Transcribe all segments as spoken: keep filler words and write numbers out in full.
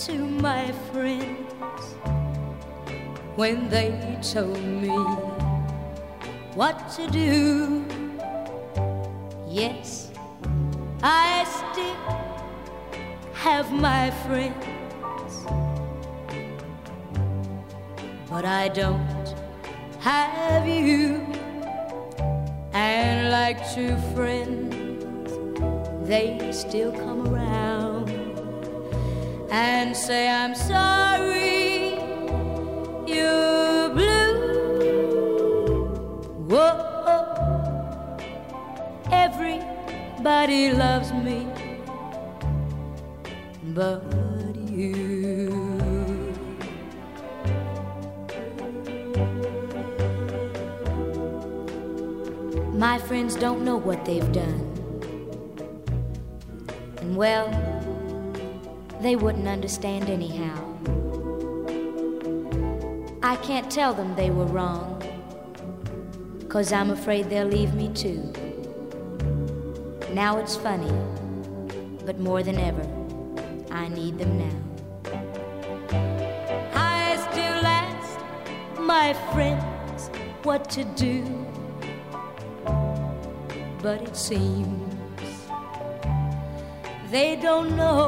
to my friends when they told me what to do. Yes, I still have my friends, but I don't have you. And like true friends, they still come around and say, I'm sorry you're blue. Whoa, everybody loves me but you. My friends don't know what they've done, and well, they wouldn't understand anyhow. I can't tell them they were wrong, 'cause I'm afraid they'll leave me too. Now it's funny, but more than ever, I need them now. I still ask my friends what to do, but it seems they don't know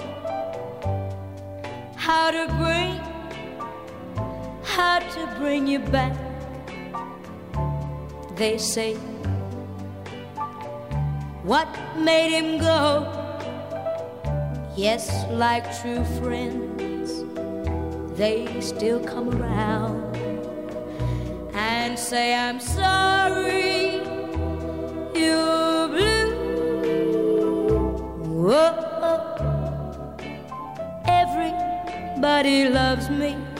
how to bring, how to bring you back. They say, what made him go? Yes, like true friends, they still come around and say, I'm sorry you're blue. Whoa, everybody loves me